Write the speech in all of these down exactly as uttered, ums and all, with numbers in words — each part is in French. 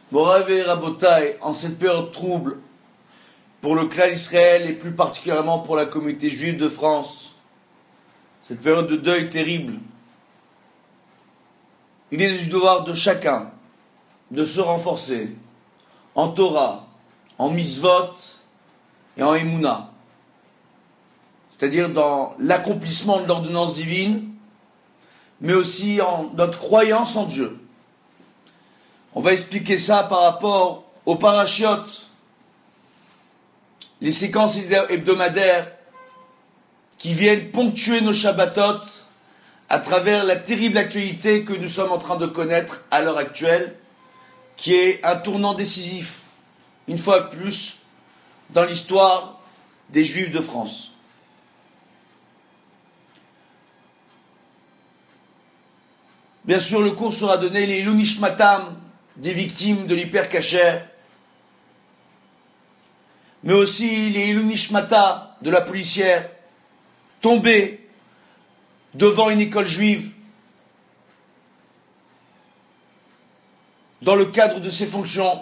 Moravé Rabotai, en cette période trouble pour le clan Israël et plus particulièrement pour la communauté juive de France, cette période de deuil terrible, il est du devoir de chacun de se renforcer en Torah, en Misvot et en Emouna, c'est-à-dire dans l'accomplissement de l'ordonnance divine, mais aussi en notre croyance en Dieu. On va expliquer ça par rapport aux parachiotes, les séquences hebdomadaires qui viennent ponctuer nos Shabbatot à travers la terrible actualité que nous sommes en train de connaître à l'heure actuelle, qui est un tournant décisif, une fois de plus, dans l'histoire des Juifs de France. Bien sûr, le cours sera donné les Ilou Nishmatam des victimes de l'hypercacher, mais aussi les Ilou Nishmata de la policière tombée devant une école juive dans le cadre de ses fonctions,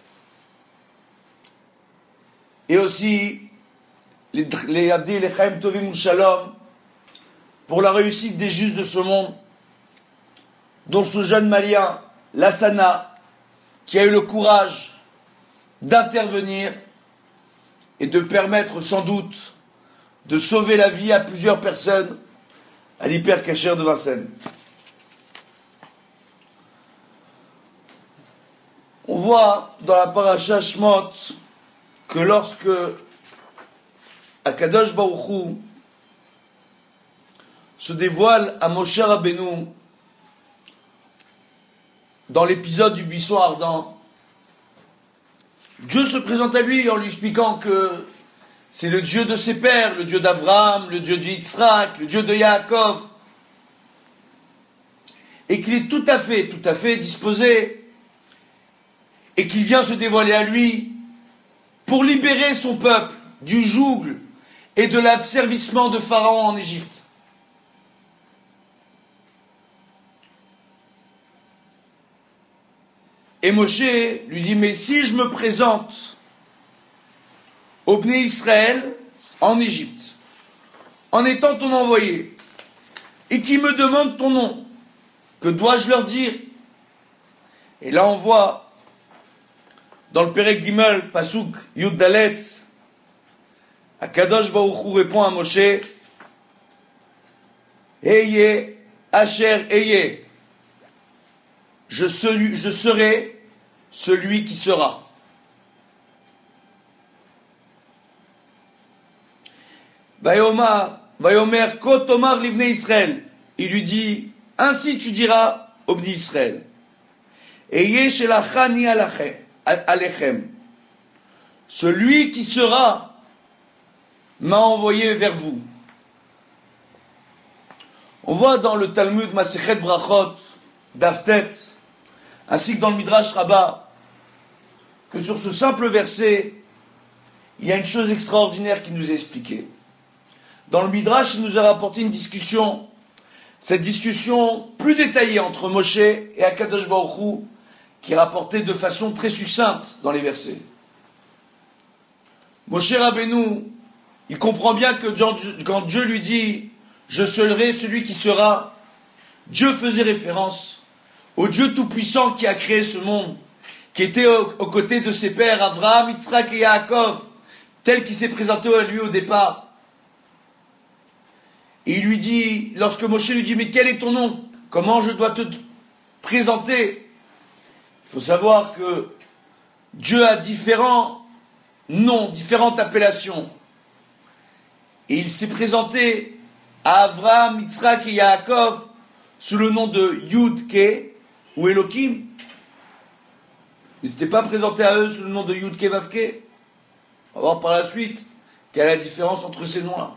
et aussi les, les Avdi, les Chaim Tovim ou Shalom pour la réussite des justes de ce monde, dont ce jeune malien, Lassana, qui a eu le courage d'intervenir et de permettre sans doute de sauver la vie à plusieurs personnes à l'hypercacher de Vincennes. On voit dans la paracha Shmot que lorsque Akadosh Baruch Hu se dévoile à Moshe Rabbeinu dans l'épisode du buisson ardent, Dieu se présente à lui en lui expliquant que c'est le Dieu de ses pères, le Dieu d'Abraham, le Dieu d'Yitzhak, le Dieu de Yaakov, et qu'il est tout à fait, tout à fait disposé, et qu'il vient se dévoiler à lui pour libérer son peuple du joug et de l'asservissement de Pharaon en Égypte. Et Moshe lui dit, mais si je me présente au Bné Israël en Égypte, en étant ton envoyé, et qui me demande ton nom, que dois-je leur dire? Et là on voit, dans le Perek Gimel, Pasuk Yud Dalet, Akadosh Baruch Hu répond à Moshe, Eye, Asher, Eye, je, celui, je serai celui qui sera. Vayomar, Vayomer, Kotomar livnei Israël. Il lui dit, ainsi tu diras au Bni Israël. Eye shelachani alechem. Celui qui sera m'a envoyé vers vous. On voit dans le Talmud Masechet Brachot, Davtet, ainsi que dans le Midrash Rabbah, que sur ce simple verset, il y a une chose extraordinaire qui nous est expliquée. Dans le Midrash, il nous a rapporté une discussion, cette discussion plus détaillée entre Moshe et Akadosh Baruch Hu, qui est rapportée de façon très succincte dans les versets. Moshe Rabbeinu, il comprend bien que quand Dieu lui dit « Je serai celui qui sera », Dieu faisait référence au Dieu tout-puissant qui a créé ce monde, qui était aux, aux côtés de ses pères, Abraham, Yitzhak et Yaakov, tel qu'il s'est présenté à lui au départ. Et il lui dit, lorsque Moshe lui dit, mais quel est ton nom? Comment je dois te présenter? Il faut savoir que Dieu a différents noms, différentes appellations. Et il s'est présenté à Abraham, Yitzhak et Yaakov sous le nom de Yud-Ke ou Elohim. Il ne s'était pas présenté à eux sous le nom de Yud-Ke Vav-Ke. On va voir par la suite quelle est la différence entre ces noms-là.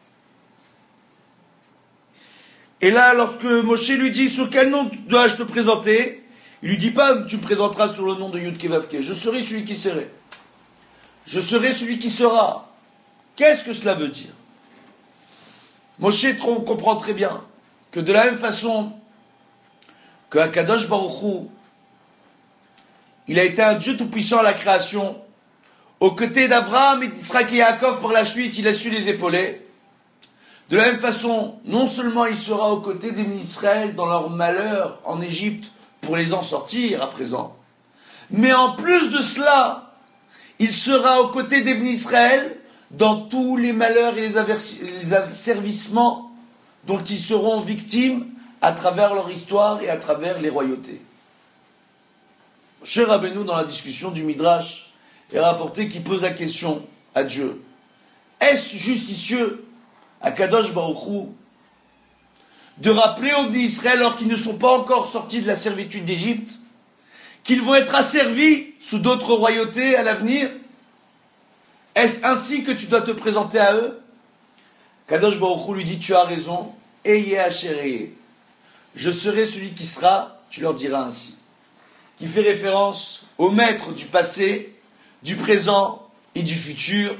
Et là, lorsque Moshe lui dit, sur quel nom dois-je te présenter? Il lui dit pas, tu me présenteras sur le nom de Yud-Ke Vav-Ke. Je serai celui qui serai. Je serai celui qui sera. Qu'est-ce que cela veut dire? Moshe comprend très bien que de la même façon que Akadosh Baruch Hu, il a été un Dieu tout-puissant à la création. Aux côtés d'Abraham et d'Israël et Yaakov, par la suite, il a su les épauler. De la même façon, non seulement il sera aux côtés des Israël dans leur malheur en Égypte pour les en sortir à présent, mais en plus de cela, il sera aux côtés des Israël dans tous les malheurs et les, les asservissements dont ils seront victimes à travers leur histoire et à travers les royautés. Cher Rabbeinu, dans la discussion du Midrash, est rapporté qu'il pose la question à Dieu. Est-ce justicieux à Kadosh Baruch Hu de rappeler aux Israël, alors qu'ils ne sont pas encore sortis de la servitude d'Égypte, qu'ils vont être asservis sous d'autres royautés à l'avenir? Est-ce ainsi que tu dois te présenter à eux? Kadosh Baruch Hu lui dit, tu as raison, Eye Asher. Je serai celui qui sera, tu leur diras ainsi. Qui fait référence au maître du passé, du présent et du futur.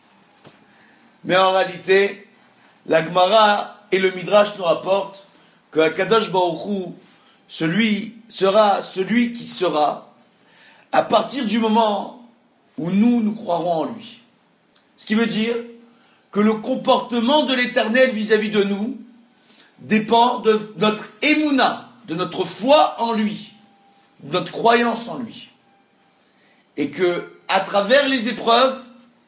Mais en réalité, la Gemara et le Midrash nous rapportent que Akadosh Baruch Hu, celui sera celui qui sera à partir du moment où nous, nous croirons en lui. Ce qui veut dire que le comportement de l'Éternel vis-à-vis de nous dépend de notre émouna, de notre foi en lui, de notre croyance en lui. Et que, à travers les épreuves,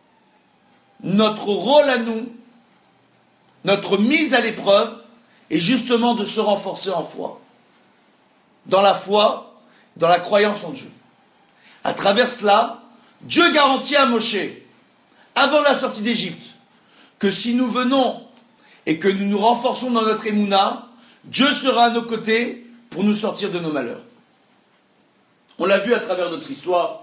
notre rôle à nous, notre mise à l'épreuve, est justement de se renforcer en foi. Dans la foi, dans la croyance en Dieu. À travers cela, Dieu garantit à Moshe, avant la sortie d'Égypte, que si nous venons et que nous nous renforçons dans notre émouna, Dieu sera à nos côtés pour nous sortir de nos malheurs. On l'a vu à travers notre histoire,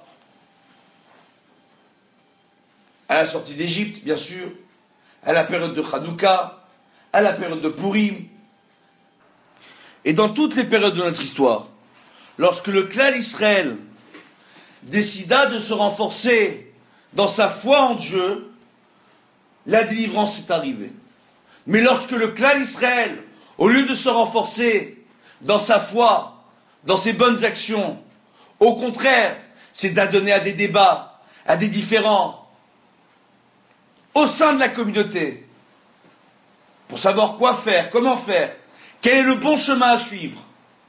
à la sortie d'Égypte, bien sûr, à la période de Hanouka, à la période de Purim, et dans toutes les périodes de notre histoire, lorsque le clan Israël décida de se renforcer dans sa foi en Dieu, la délivrance est arrivée. Mais lorsque le clan Israël, au lieu de se renforcer dans sa foi, dans ses bonnes actions, au contraire, s'est adonné à des débats, à des différends, au sein de la communauté, pour savoir quoi faire, comment faire, quel est le bon chemin à suivre.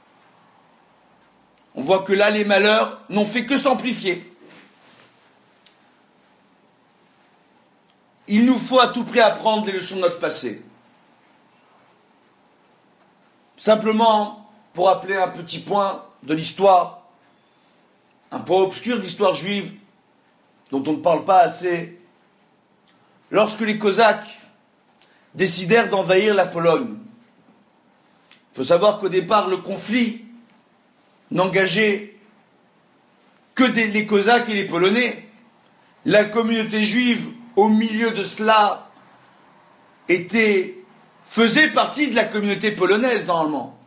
On voit que là, les malheurs n'ont fait que s'amplifier. Il nous faut à tout prix apprendre les leçons de notre passé. Simplement, pour rappeler un petit point de l'histoire, un point obscur de l'histoire juive, dont on ne parle pas assez. Lorsque les Cosaques décidèrent d'envahir la Pologne, il faut savoir qu'au départ, le conflit n'engageait que des, les Cosaques et les Polonais. La communauté juive, au milieu de cela, était, faisait partie de la communauté polonaise, normalement.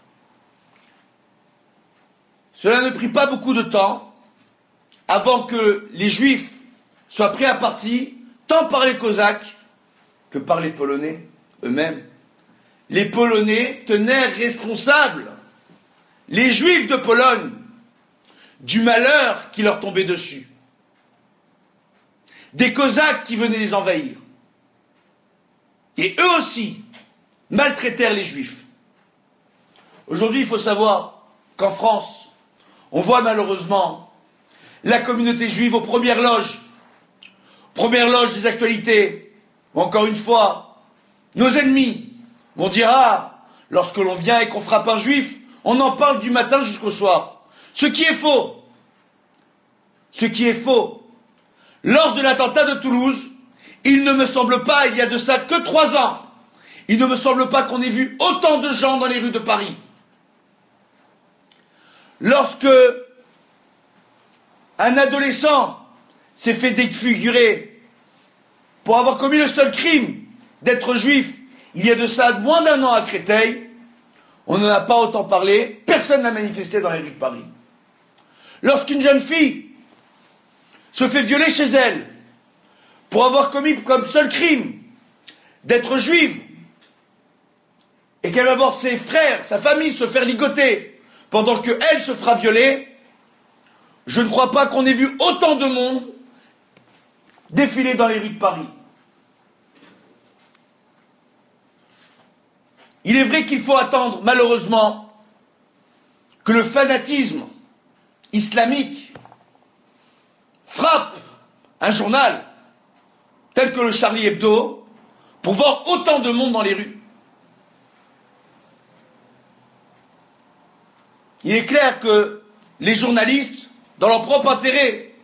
Cela ne prit pas beaucoup de temps avant que les Juifs soient pris à partie, tant par les Cosaques que par les Polonais eux-mêmes. Les Polonais tenaient responsables les Juifs de Pologne du malheur qui leur tombait dessus. Des Cosaques qui venaient les envahir. Et eux aussi maltraitèrent les Juifs. Aujourd'hui, il faut savoir qu'en France, on voit malheureusement la communauté juive aux premières loges, premières loges des actualités, où encore une fois, nos ennemis vont dire « Ah, lorsque l'on vient et qu'on frappe un juif, on en parle du matin jusqu'au soir. » Ce qui est faux. Ce qui est faux. Lors de l'attentat de Toulouse, il ne me semble pas, il y a de ça que trois ans, il ne me semble pas qu'on ait vu autant de gens dans les rues de Paris. Lorsque un adolescent s'est fait défigurer pour avoir commis le seul crime d'être juif, il y a de ça moins d'un an à Créteil, on n'en a pas autant parlé, personne n'a manifesté dans les rues de Paris. Lorsqu'une jeune fille se fait violer chez elle pour avoir commis comme seul crime d'être juive et qu'elle va voir ses frères, sa famille se faire ligoter pendant qu'elle se fera violer, je ne crois pas qu'on ait vu autant de monde défiler dans les rues de Paris. Il est vrai qu'il faut attendre, malheureusement, que le fanatisme islamique frappe un journal tel que le Charlie Hebdo pour voir autant de monde dans les rues. Il est clair que les journalistes, dans leur propre intérêt,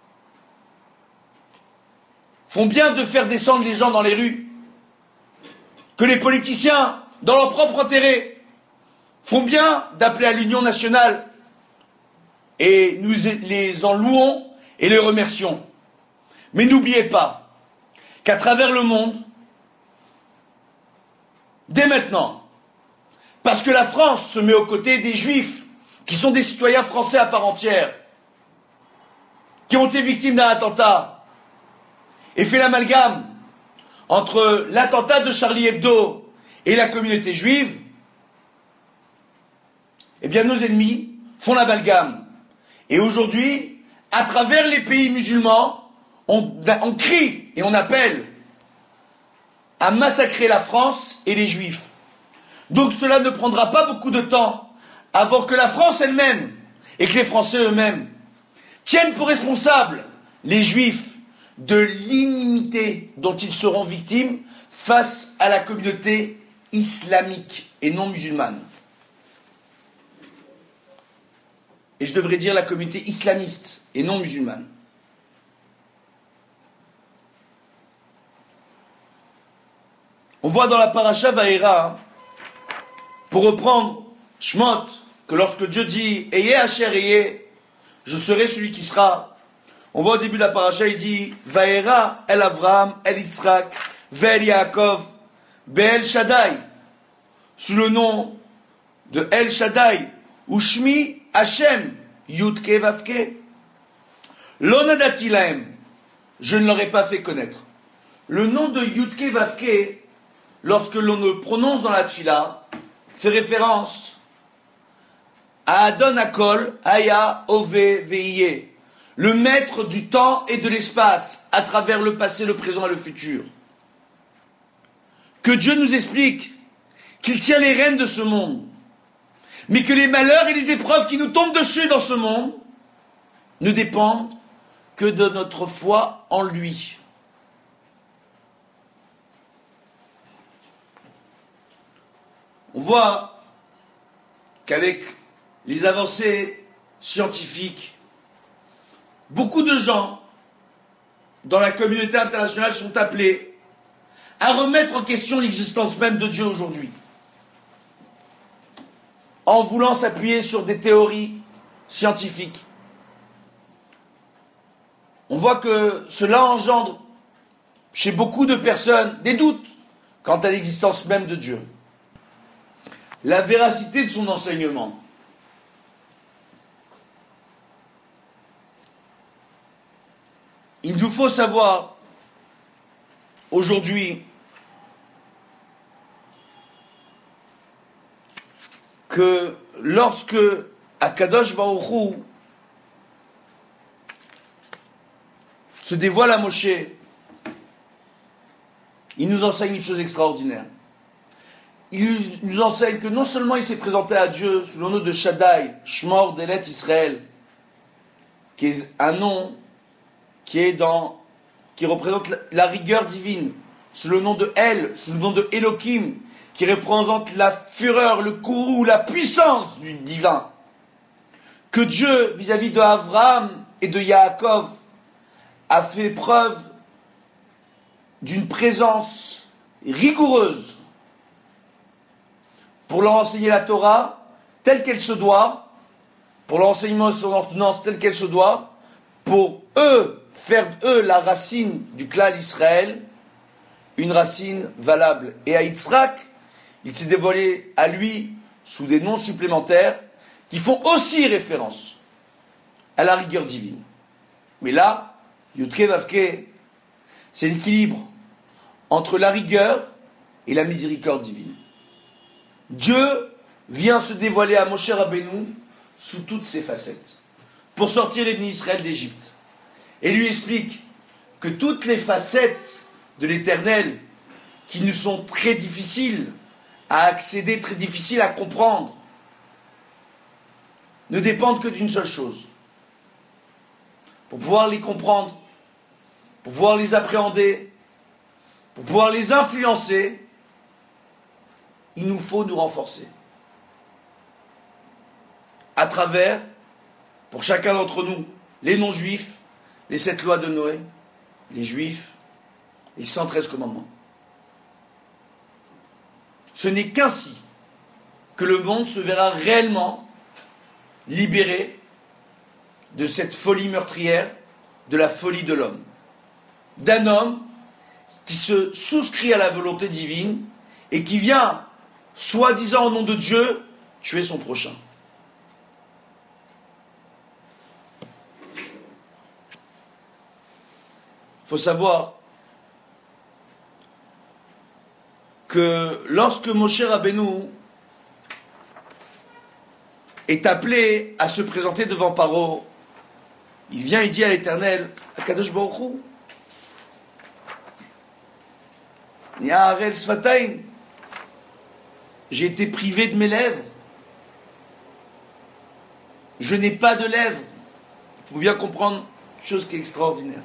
font bien de faire descendre les gens dans les rues, que les politiciens, dans leur propre intérêt, font bien d'appeler à l'union nationale, et nous les en louons et les remercions. Mais n'oubliez pas qu'à travers le monde, dès maintenant, parce que la France se met aux côtés des Juifs, qui sont des citoyens français à part entière, qui ont été victimes d'un attentat, et fait l'amalgame entre l'attentat de Charlie Hebdo et la communauté juive, eh bien nos ennemis font l'amalgame. Et aujourd'hui, à travers les pays musulmans, on, on crie et on appelle à massacrer la France et les Juifs. Donc cela ne prendra pas beaucoup de temps avant que la France elle-même et que les Français eux-mêmes tiennent pour responsables les Juifs de l'inimité dont ils seront victimes face à la communauté islamique et non musulmane. Et je devrais dire la communauté islamiste et non musulmane. On voit dans la paracha Vaïra, pour reprendre Shemot, que lorsque Dieu dit « Ayez Asher Ayez », je serai celui qui sera. On voit au début de la paracha, il dit « Vaïra el Avraham, el Yitzhak, ve'el Yaakov, be'el Shaddai », sous le nom de El Shaddai, ou Shmi Hashem, Yudke Vavke. Lo nadati lahem, je ne leur ai pas fait connaître. Le nom de Yudke Vavke, lorsque l'on le prononce dans la tfila, fait référence à Adon Hakol, Aya, Ove, Veiye, le maître du temps et de l'espace, à travers le passé, le présent et le futur. Que Dieu nous explique qu'il tient les rênes de ce monde, mais que les malheurs et les épreuves qui nous tombent dessus dans ce monde ne dépendent que de notre foi en lui. On voit qu'avec les avancées scientifiques, beaucoup de gens dans la communauté internationale sont appelés à remettre en question l'existence même de Dieu aujourd'hui, en voulant s'appuyer sur des théories scientifiques. On voit que cela engendre chez beaucoup de personnes des doutes quant à l'existence même de Dieu, la véracité de son enseignement. Il nous faut savoir aujourd'hui que lorsque Akadosh Baruch Hu se dévoile à Moshe, il nous enseigne une chose extraordinaire. Il nous enseigne que non seulement il s'est présenté à Dieu sous le nom de Shaddai, Shmor Delet Israël, qui est un nom qui est dans, qui représente la, la rigueur divine, sous le nom de El, sous le nom de Elohim, qui représente la fureur, le courroux, la puissance du divin. Que Dieu, vis-à-vis de Abraham et de Yaakov, a fait preuve d'une présence rigoureuse pour leur enseigner la Torah telle qu'elle se doit, pour l'enseignement de son ordonnance telle qu'elle se doit, pour eux, faire eux la racine du clan Israël, une racine valable. Et à Yitzhak, il s'est dévoilé à lui sous des noms supplémentaires qui font aussi référence à la rigueur divine. Mais là, Yudke Vavke, c'est l'équilibre entre la rigueur et la miséricorde divine. Dieu vient se dévoiler à Moshe Rabbeinu sous toutes ses facettes. pour sortir les bénis Israël d'Égypte. Et lui explique que toutes les facettes de l'Éternel qui nous sont très difficiles à accéder, très difficiles à comprendre, ne dépendent que d'une seule chose. Pour pouvoir les comprendre, pour pouvoir les appréhender, pour pouvoir les influencer, il nous faut nous renforcer. À travers, pour chacun d'entre nous, les non-juifs, les sept lois de Noé, les juifs, les cent treize commandements. Ce n'est qu'ainsi que le monde se verra réellement libéré de cette folie meurtrière, de la folie de l'homme. D'un homme qui se souscrit à la volonté divine et qui vient, soi-disant au nom de Dieu, tuer son prochain. Il faut savoir que lorsque Moshe Rabbeinu est appelé à se présenter devant Paro, il vient et dit à l'Éternel, à Kadosh Baruch Hu, Ni'arel Sfatayn, j'ai été privé de mes lèvres. Je n'ai pas de lèvres. Il faut bien comprendre une chose qui est extraordinaire.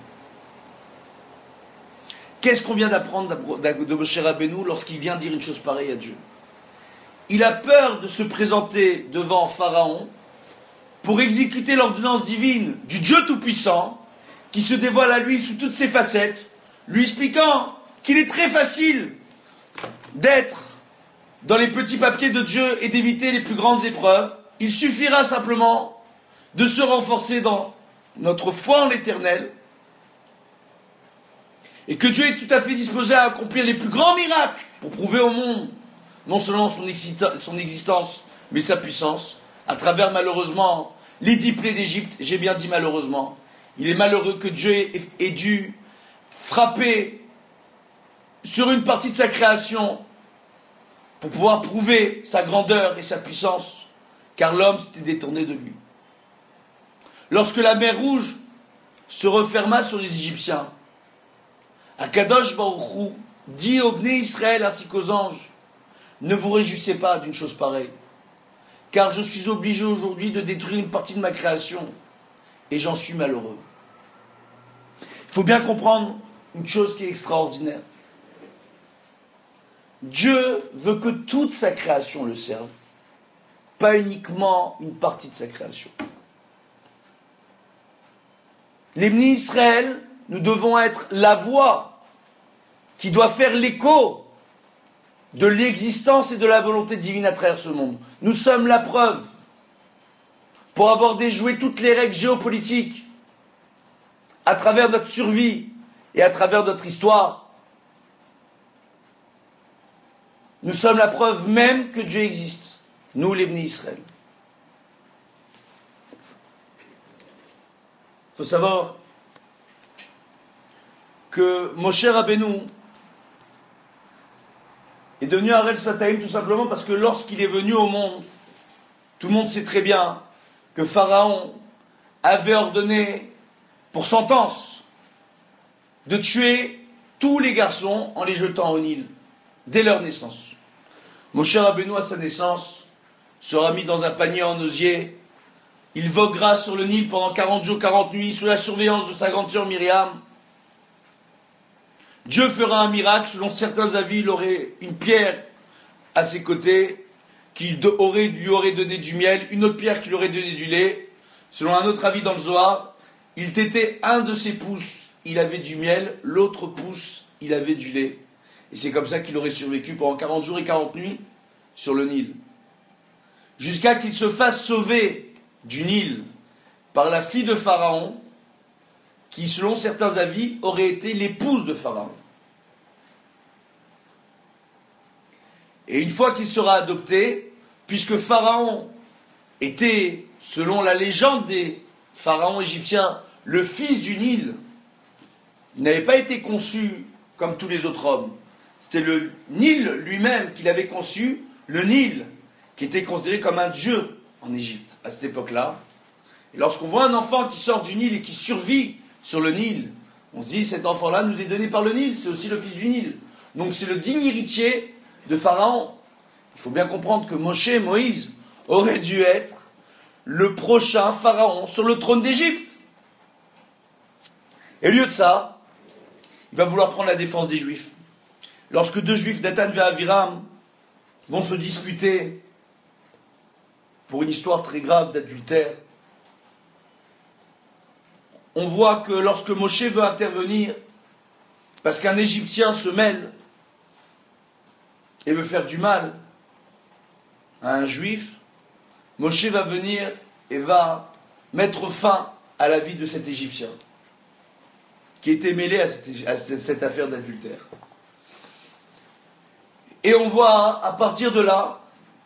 Qu'est-ce qu'on vient d'apprendre de Moshe Rabbeinu lorsqu'il vient dire une chose pareille à Dieu? Il a peur de se présenter devant Pharaon pour exécuter l'ordonnance divine du Dieu Tout-Puissant qui se dévoile à lui sous toutes ses facettes, lui expliquant qu'il est très facile d'être dans les petits papiers de Dieu et d'éviter les plus grandes épreuves. Il suffira simplement de se renforcer dans notre foi en l'Éternel et que Dieu est tout à fait disposé à accomplir les plus grands miracles pour prouver au monde non seulement son, exista- son existence, mais sa puissance, à travers malheureusement les dix plaies d'Égypte. J'ai bien dit malheureusement. Il est malheureux que Dieu ait, ait dû frapper sur une partie de sa création pour pouvoir prouver sa grandeur et sa puissance, car l'homme s'était détourné de lui. Lorsque la mer Rouge se referma sur les Égyptiens, Akadosh Baruch Hu dit aux Bnei Israël ainsi qu'aux anges, ne vous réjouissez pas d'une chose pareille, car je suis obligé aujourd'hui de détruire une partie de ma création, et j'en suis malheureux. Il faut bien comprendre une chose qui est extraordinaire. Dieu veut que toute sa création le serve, pas uniquement une partie de sa création. Les Bnei Israël, nous devons être la voix qui doit faire l'écho de l'existence et de la volonté divine à travers ce monde. Nous sommes la preuve, pour avoir déjoué toutes les règles géopolitiques, à travers notre survie et à travers notre histoire. Nous sommes la preuve même que Dieu existe, nous les Bnei Israël. Il faut savoir que Moshe Rabbeinu est devenu Harel Sfataim tout simplement parce que lorsqu'il est venu au monde, tout le monde sait très bien que Pharaon avait ordonné pour sentence de tuer tous les garçons en les jetant au Nil dès leur naissance. Moshe Rabbeinu à sa naissance sera mis dans un panier en osier. Il voguera sur le Nil pendant quarante jours, quarante nuits sous la surveillance de sa grande sœur Myriam. Dieu fera un miracle. Selon certains avis, il aurait une pierre à ses côtés qui aurait, lui aurait donné du miel, une autre pierre qui lui aurait donné du lait. Selon un autre avis dans le Zohar, il tétait un de ses pouces, il avait du miel, l'autre pouce, il avait du lait. Et c'est comme ça qu'il aurait survécu pendant quarante jours et quarante nuits sur le Nil. Jusqu'à qu'il se fasse sauver du Nil par la fille de Pharaon, qui, selon certains avis, aurait été l'épouse de Pharaon. Et une fois qu'il sera adopté, puisque Pharaon était, selon la légende des pharaons égyptiens, le fils du Nil, il n'avait pas été conçu comme tous les autres hommes. C'était le Nil lui-même qu'il avait conçu, le Nil, qui était considéré comme un dieu en Égypte à cette époque-là. Et lorsqu'on voit un enfant qui sort du Nil et qui survit sur le Nil, on se dit, cet enfant-là nous est donné par le Nil, c'est aussi le fils du Nil. Donc c'est le digne héritier de Pharaon. Il faut bien comprendre que Moshe, Moïse, aurait dû être le prochain Pharaon sur le trône d'Égypte. Et au lieu de ça, il va vouloir prendre la défense des Juifs. Lorsque deux Juifs, Dathan et Aviram, vont se disputer pour une histoire très grave d'adultère, on voit que lorsque Moshe veut intervenir, parce qu'un Égyptien se mêle et veut faire du mal à un Juif, Moshe va venir et va mettre fin à la vie de cet Égyptien qui était mêlé à cette, à cette affaire d'adultère. Et on voit à partir de là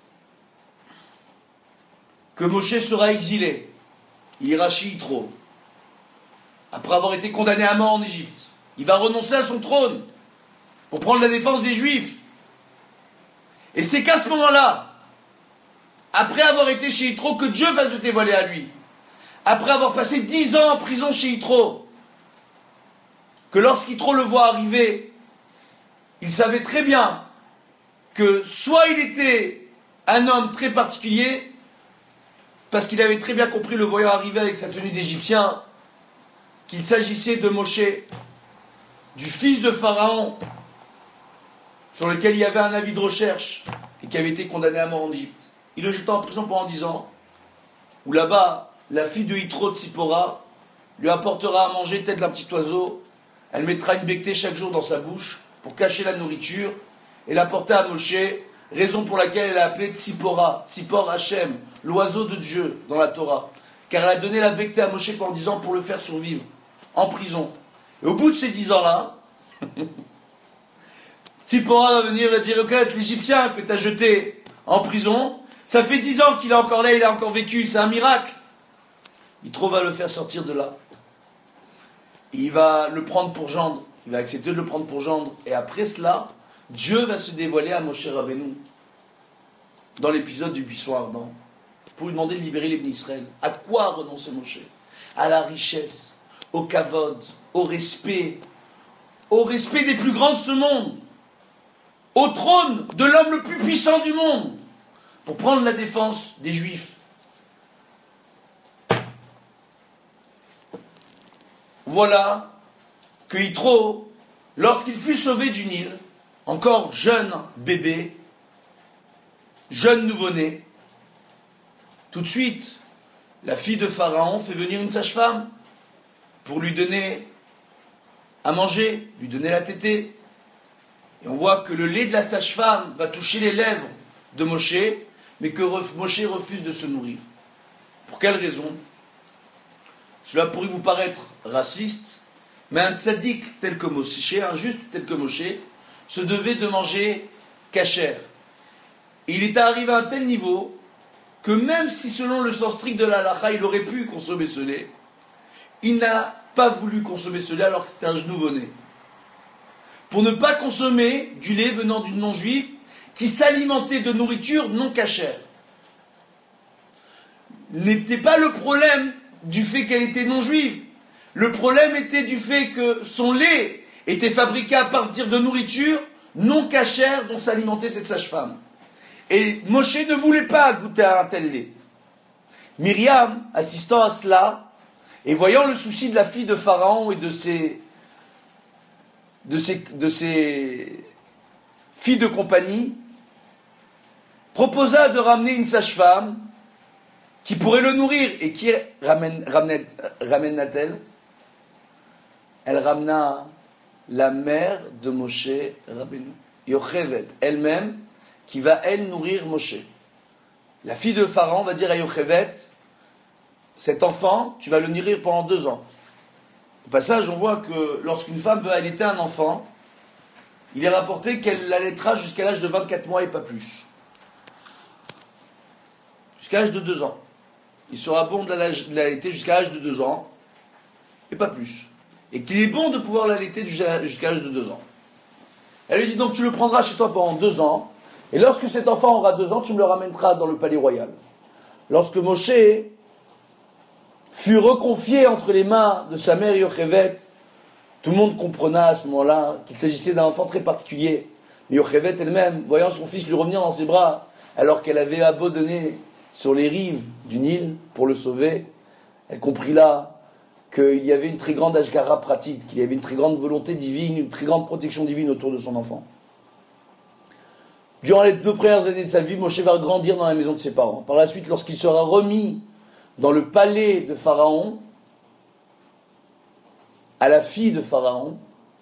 que Moshe sera exilé. Il ira chez Yitro. Après avoir été condamné à mort en Égypte. Il va renoncer à son trône pour prendre la défense des Juifs. Et c'est qu'à ce moment-là, après avoir été chez Yitro, que Dieu va se dévoiler à lui. Après avoir passé dix ans en prison chez Yitro, que lorsqu'Yitro le voit arriver, il savait très bien que soit il était un homme très particulier, parce qu'il avait très bien compris, le voyant arriver avec sa tenue d'Égyptien, qu'il s'agissait de Moshe, du fils de Pharaon, sur lequel il y avait un avis de recherche, et qui avait été condamné à mort en Égypte. Il le jeta en prison pendant dix ans, où là-bas, la fille de Yitro, Tzipora, lui apportera à manger tête d'un petit oiseau. Elle mettra une bectée chaque jour dans sa bouche pour cacher la nourriture et l'apporter à Moshe, raison pour laquelle elle a appelé Tzipora, Tzipor Hachem, l'oiseau de Dieu dans la Torah, car elle a donné la bectée à Moshe pendant dix ans pour le faire survivre en prison. Et au bout de ces dix ans-là, Tzipora va venir et va dire, ok, l'Égyptien que tu as jeté en prison, ça fait dix ans qu'il est encore là, il a encore vécu, c'est un miracle. Yitro va le faire sortir de là. Il va le prendre pour gendre. Il va accepter de le prendre pour gendre. Et après cela, Dieu va se dévoiler à Moshe Rabbeinu. Dans l'épisode du buisson ardent. Pour lui demander de libérer les Bnei Israël. À quoi a renoncé Moshe? À la richesse, au kavod, au respect. Au respect des plus grands de ce monde. Au trône de l'homme le plus puissant du monde. Pour prendre la défense des Juifs. Voilà que Yitro, lorsqu'il fut sauvé du Nil, encore jeune bébé, jeune nouveau-né, tout de suite, la fille de Pharaon fait venir une sage-femme pour lui donner à manger, lui donner la tétée. Et on voit que le lait de la sage-femme va toucher les lèvres de Moshe, mais que Moshe refuse de se nourrir. Pour quelle raison? Cela pourrait vous paraître raciste, mais un tzaddik tel que Moshe, un juste tel que Moshe, se devait de manger kasher. Et il est arrivé à un tel niveau que même si selon le sens strict de la halakha, il aurait pu consommer ce lait, il n'a pas voulu consommer ce lait alors que c'était un nouveau-né. Pour ne pas consommer du lait venant d'une non-juive qui s'alimentait de nourriture non kasher. N'était pas le problème du fait qu'elle était non-juive. Le problème était du fait que son lait était fabriqué à partir de nourriture non cachère dont s'alimentait cette sage-femme. Et Moshe ne voulait pas goûter à un tel lait. Myriam, assistant à cela, et voyant le souci de la fille de Pharaon et de ses, de ses, de ses filles de compagnie, proposa de ramener une sage-femme qui pourrait le nourrir. Et qui ramène, ramène, ramène-t-elle? Elle ramena la mère de Moshe Rabbeinu, Yochevet, elle-même, qui va, elle, nourrir Moshe. La fille de Pharaon va dire à Yochevet, cet enfant, tu vas le nourrir pendant deux ans. Au passage, on voit que lorsqu'une femme veut allaiter un enfant, il est rapporté qu'elle l'allaitera jusqu'à l'âge de vingt-quatre mois et pas plus. Jusqu'à l'âge de deux ans. Il sera bon de l'allaiter jusqu'à l'âge de deux ans, et pas plus. Et qu'il est bon de pouvoir l'allaiter jusqu'à l'âge de deux ans. Elle lui dit donc tu le prendras chez toi pendant deux ans, et lorsque cet enfant aura deux ans, tu me le ramèneras dans le palais royal. Lorsque Moshe fut reconfié entre les mains de sa mère Yochevet, tout le monde comprenait à ce moment-là qu'il s'agissait d'un enfant très particulier. Mais Yochevet elle-même, voyant son fils lui revenir dans ses bras, alors qu'elle avait abandonné sur les rives du Nil pour le sauver, elle comprit là qu'il y avait une très grande ashgara pratique, qu'il y avait une très grande volonté divine, une très grande protection divine autour de son enfant. Durant les deux premières années de sa vie, Moshe va grandir dans la maison de ses parents. Par la suite, lorsqu'il sera remis dans le palais de Pharaon, à la fille de Pharaon,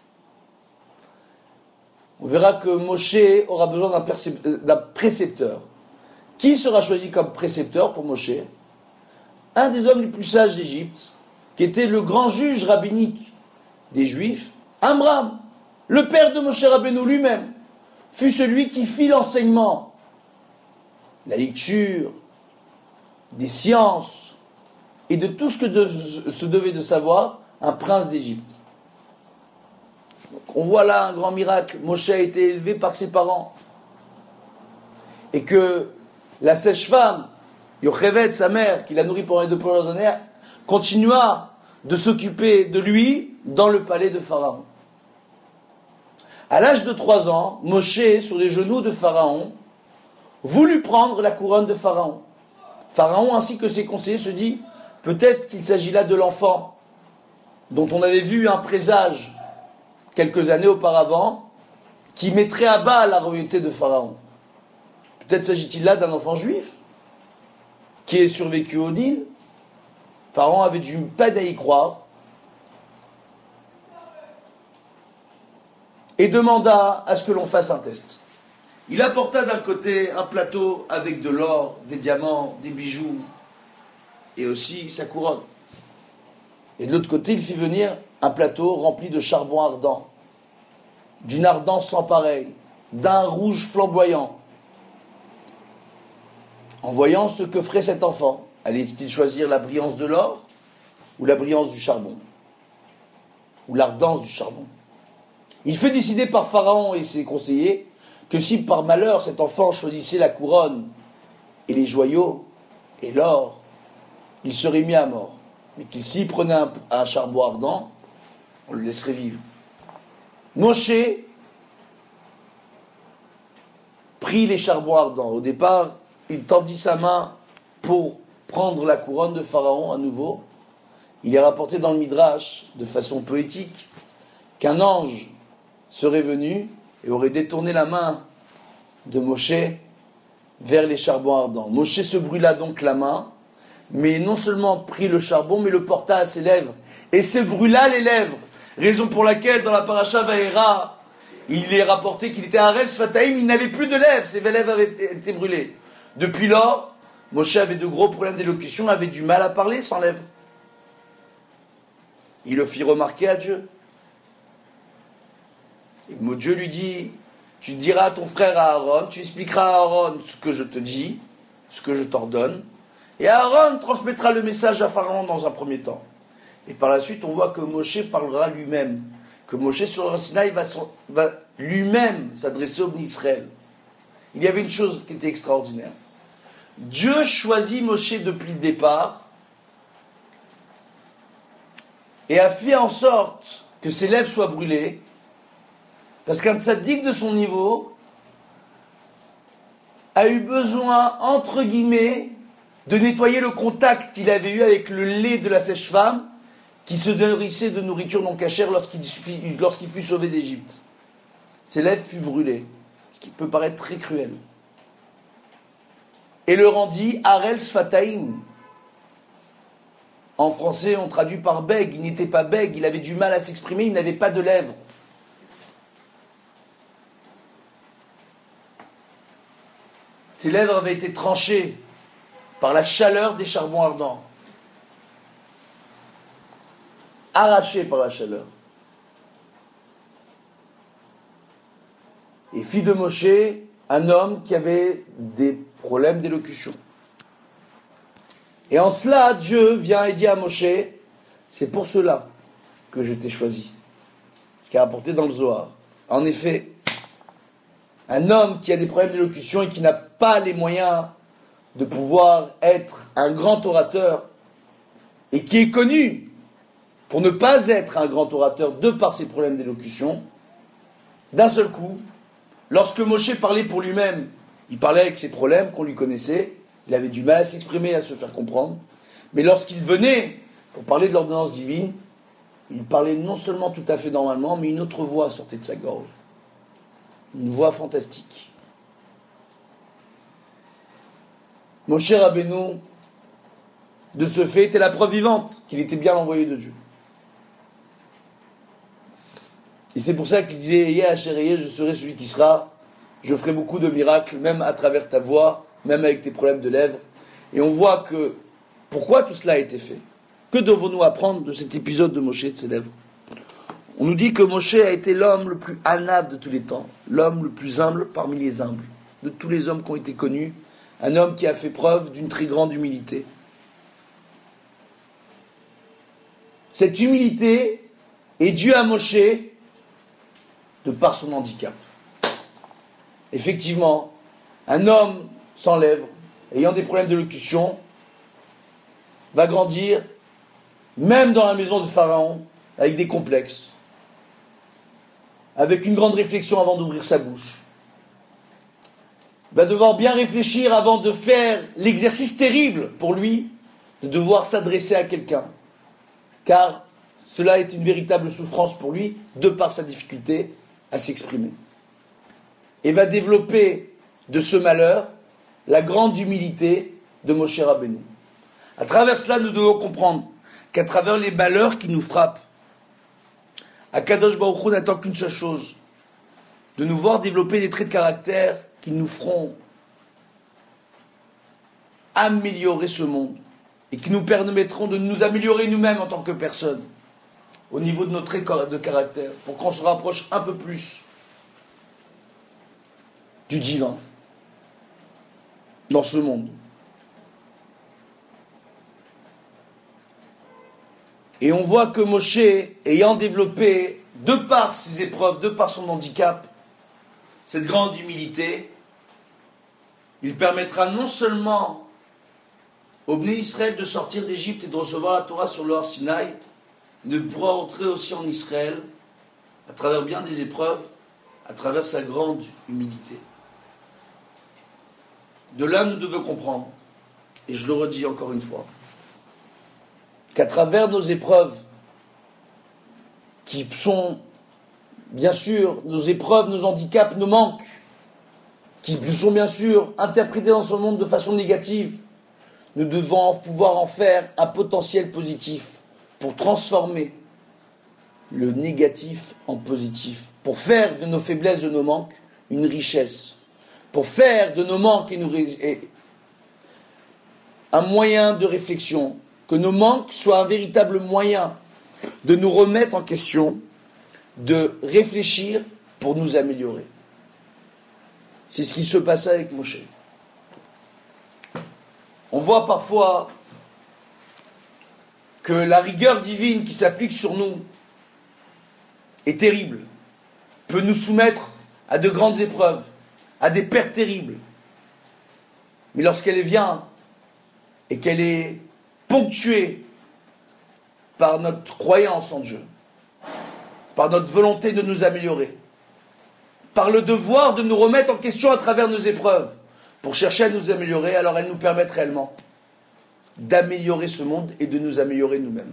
on verra que Moshe aura besoin d'un, percep- d'un précepteur. Qui sera choisi comme précepteur pour Moshe? Un des hommes les plus sages d'Égypte, qui était le grand juge rabbinique des Juifs, Amram, le père de Moshe Rabbeinu lui-même, fut celui qui fit l'enseignement, la lecture, des sciences et de tout ce que de, se devait de savoir un prince d'Égypte. Donc on voit là un grand miracle. Moshe a été élevé par ses parents. Et que la sèche-femme, Yochevet, sa mère, qui l'a nourri pendant les deux premières années, continua de s'occuper de lui dans le palais de Pharaon. À l'âge de trois ans, Moshe, sur les genoux de Pharaon, voulut prendre la couronne de Pharaon. Pharaon ainsi que ses conseillers se dit, peut-être qu'il s'agit là de l'enfant dont on avait vu un présage quelques années auparavant, qui mettrait à bas la royauté de Pharaon. Peut-être s'agit-il là d'un enfant juif qui est survécu au Nil. Pharaon avait du peine à y croire et demanda à ce que l'on fasse un test. Il apporta d'un côté un plateau avec de l'or, des diamants, des bijoux et aussi sa couronne. Et de l'autre côté, il fit venir un plateau rempli de charbon ardent, d'une ardence sans pareille, d'un rouge flamboyant. En voyant ce que ferait cet enfant, allait-il choisir la brillance de l'or ou la brillance du charbon, ou l'ardence du charbon? Il fut décidé par Pharaon et ses conseillers que si par malheur cet enfant choisissait la couronne et les joyaux et l'or, il serait mis à mort. Mais qu'il s'y prenait un, un charbon ardent, on le laisserait vivre. Moshe prit les charbons ardents. Au départ, il tendit sa main pour prendre la couronne de Pharaon à nouveau. Il est rapporté dans le Midrash, de façon poétique, qu'un ange serait venu et aurait détourné la main de Moshe vers les charbons ardents. Moshe se brûla donc la main, mais non seulement prit le charbon, mais le porta à ses lèvres, et se brûla les lèvres. Raison pour laquelle, dans la paracha Vaera, il est rapporté qu'il était Harel Sfataim, il n'avait plus de lèvres, ses lèvres avaient été brûlées. Depuis lors, Moshe avait de gros problèmes d'élocution, avait du mal à parler sans lèvres. Il le fit remarquer à Dieu. Et Dieu lui dit, tu diras à ton frère Aaron, tu expliqueras à Aaron ce que je te dis, ce que je t'ordonne, et Aaron transmettra le message à Pharaon dans un premier temps. Et par la suite, on voit que Moshe parlera lui-même, que Moshe sur le Sinaï va, va lui-même s'adresser au Bnei Israël. Il y avait une chose qui était extraordinaire. Dieu choisit Moshe depuis le départ et a fait en sorte que ses lèvres soient brûlées, parce qu'un tzaddik de son niveau a eu besoin, entre guillemets, de nettoyer le contact qu'il avait eu avec le lait de la sèche-femme qui se nourrissait de nourriture non cachère lorsqu'il, lorsqu'il fut sauvé d'Égypte. Ses lèvres furent brûlées, ce qui peut paraître très cruel. Et le rendit Harel Sfataim. En français, on traduit par bègue. Il n'était pas bègue, il avait du mal à s'exprimer, il n'avait pas de lèvres. Ses lèvres avaient été tranchées par la chaleur des charbons ardents, arrachées par la chaleur. Et fit de Moshe un homme qui avait des problèmes d'élocution. Et en cela, Dieu vient et dit à Moshe, c'est pour cela que je t'ai choisi. Ce qui est rapporté dans le Zohar. En effet, un homme qui a des problèmes d'élocution et qui n'a pas les moyens de pouvoir être un grand orateur, et qui est connu pour ne pas être un grand orateur de par ses problèmes d'élocution, d'un seul coup, lorsque Moshe parlait pour lui-même, il parlait avec ses problèmes qu'on lui connaissait, il avait du mal à s'exprimer, à se faire comprendre, mais lorsqu'il venait pour parler de l'ordonnance divine, il parlait non seulement tout à fait normalement, mais une autre voix sortait de sa gorge. Une voix fantastique. Moshe Rabbeinu, de ce fait, était la preuve vivante qu'il était bien l'envoyé de Dieu. Et c'est pour ça qu'il disait, Yeh Asher Yeh, je serai celui qui sera, je ferai beaucoup de miracles, même à travers ta voix, même avec tes problèmes de lèvres. Et on voit que, pourquoi tout cela a été fait? Que devons-nous apprendre de cet épisode de Moshe et de ses lèvres? On nous dit que Moshe a été l'homme le plus hanav de tous les temps, l'homme le plus humble parmi les humbles, de tous les hommes qui ont été connus, un homme qui a fait preuve d'une très grande humilité. Cette humilité est due à Moshe de par son handicap. Effectivement, un homme sans lèvres, ayant des problèmes d'élocution, va grandir, même dans la maison de Pharaon, avec des complexes, avec une grande réflexion avant d'ouvrir sa bouche. Va devoir bien réfléchir avant de faire l'exercice terrible pour lui de devoir s'adresser à quelqu'un. Car cela est une véritable souffrance pour lui, de par sa difficulté à s'exprimer. Et va développer de ce malheur la grande humilité de Moshe Rabbeinu. À travers cela, nous devons comprendre qu'à travers les malheurs qui nous frappent, Akadosh Baruch Hu n'attend qu'une seule chose, de nous voir développer des traits de caractère qui nous feront améliorer ce monde et qui nous permettront de nous améliorer nous-mêmes en tant que personnes au niveau de nos traits de caractère pour qu'on se rapproche un peu plus du divin dans ce monde. Et on voit que Moshe, ayant développé, de par ses épreuves, de par son handicap, cette grande humilité, il permettra non seulement au Bnei Israël de sortir d'Égypte et de recevoir la Torah sur le Har Sinaï, mais de pouvoir entrer aussi en Israël, à travers bien des épreuves, à travers sa grande humilité. De là, nous devons comprendre, et je le redis encore une fois, qu'à travers nos épreuves, qui sont, bien sûr, nos épreuves, nos handicaps, nos manques, qui sont bien sûr interprétés dans ce monde de façon négative, nous devons pouvoir en faire un potentiel positif pour transformer le négatif en positif, pour faire de nos faiblesses, de nos manques, une richesse, pour faire de nos manques et nos, et un moyen de réflexion, que nos manques soient un véritable moyen de nous remettre en question, de réfléchir pour nous améliorer. C'est ce qui se passait avec Moshe. On voit parfois que la rigueur divine qui s'applique sur nous est terrible, peut nous soumettre à de grandes épreuves, à des pertes terribles. Mais lorsqu'elle vient et qu'elle est ponctuée par notre croyance en Dieu, par notre volonté de nous améliorer, par le devoir de nous remettre en question à travers nos épreuves, pour chercher à nous améliorer, alors elle nous permet réellement d'améliorer ce monde et de nous améliorer nous-mêmes.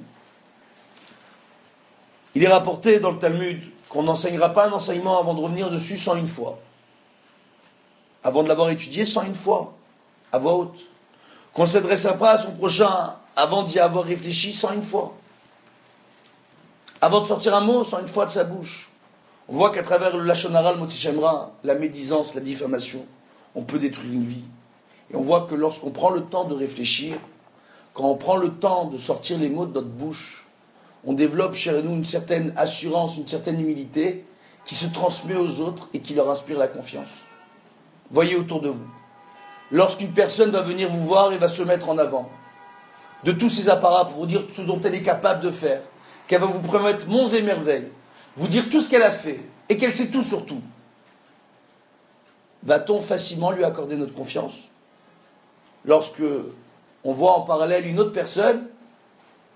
Il est rapporté dans le Talmud qu'on n'enseignera pas un enseignement avant de revenir dessus cent une fois. Avant de l'avoir étudié cent une fois, à voix haute. Qu'on ne s'adressera pas à son prochain avant d'y avoir réfléchi cent une fois. Avant de sortir un mot cent une fois de sa bouche. On voit qu'à travers le Lachon Hara, le Motzi Shem Ra, la médisance, la diffamation, on peut détruire une vie. Et on voit que lorsqu'on prend le temps de réfléchir, quand on prend le temps de sortir les mots de notre bouche, on développe chez nous une certaine assurance, une certaine humilité qui se transmet aux autres et qui leur inspire la confiance. Voyez autour de vous. Lorsqu'une personne va venir vous voir et va se mettre en avant, de tous ses apparats pour vous dire ce dont elle est capable de faire, qu'elle va vous promettre monts et merveilles, vous dire tout ce qu'elle a fait et qu'elle sait tout sur tout, va-t-on facilement lui accorder notre confiance? Lorsque on voit en parallèle une autre personne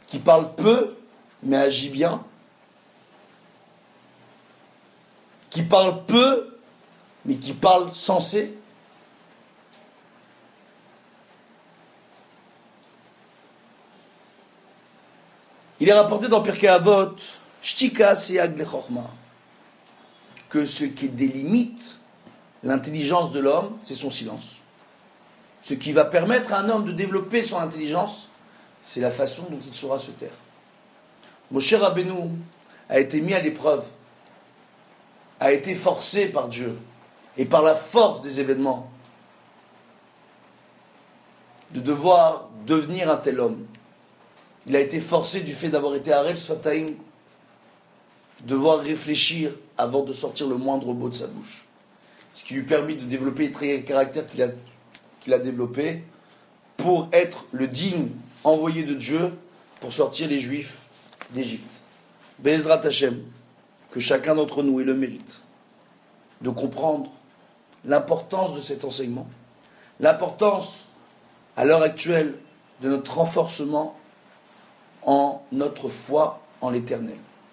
qui parle peu, mais agit bien, qui parle peu, mais qui parle sensé. Il est rapporté dans Pirkei Avot, Shtika Seyag Lechorma, que ce qui délimite l'intelligence de l'homme, c'est son silence. Ce qui va permettre à un homme de développer son intelligence, c'est la façon dont il saura se taire. Moshe Rabbeinu a été mis à l'épreuve, a été forcé par Dieu et par la force des événements de devoir devenir un tel homme. Il a été forcé du fait d'avoir été Harel Sfataim, de devoir réfléchir avant de sortir le moindre mot de sa bouche. Ce qui lui permet de développer les traits de caractère qu'il a, qu'il a développés pour être le digne envoyé de Dieu pour sortir les Juifs d'Égypte. Be'ezrat Hashem, que chacun d'entre nous ait le mérite de comprendre l'importance de cet enseignement, l'importance à l'heure actuelle de notre renforcement en notre foi en l'Éternel.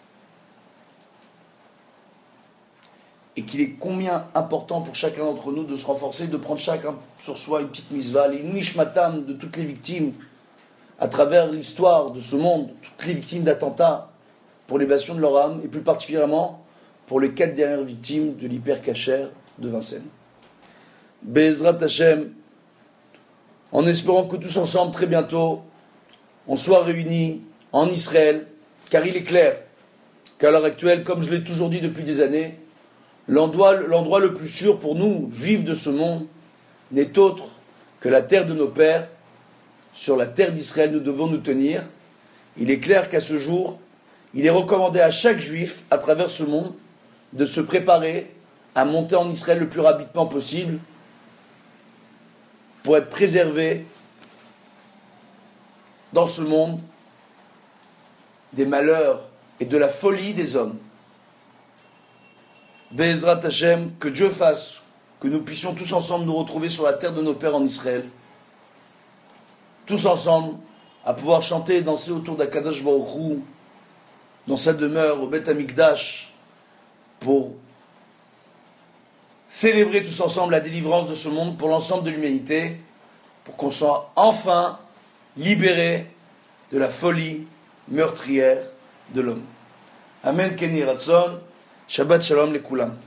Et qu'il est combien important pour chacun d'entre nous de se renforcer, de prendre chacun sur soi une petite misva, les nishmatam de toutes les victimes à travers l'histoire de ce monde, toutes les victimes d'attentats pour l'évasion de leur âme, et plus particulièrement pour les quatre dernières victimes de l'hypercacher de Vincennes. Be'ezrat Hashem, en espérant que tous ensemble, très bientôt, on soit réunis en Israël, car il est clair qu'à l'heure actuelle, comme je l'ai toujours dit depuis des années, l'endroit, l'endroit le plus sûr pour nous, juifs de ce monde, n'est autre que la terre de nos pères. Sur la terre d'Israël, nous devons nous tenir. Il est clair qu'à ce jour, il est recommandé à chaque juif, à travers ce monde, de se préparer à monter en Israël le plus rapidement possible pour être préservé dans ce monde des malheurs et de la folie des hommes. Be'ezrat Hashem, que Dieu fasse que nous puissions tous ensemble nous retrouver sur la terre de nos pères en Israël, tous ensemble à pouvoir chanter et danser autour d'Akadosh Baruch Hu, dans sa demeure au Beth Amikdash, pour célébrer tous ensemble la délivrance de ce monde pour l'ensemble de l'humanité, pour qu'on soit enfin libérés de la folie meurtrière de l'homme. Amen, Keni Ratson, Shabbat Shalom Lekulam.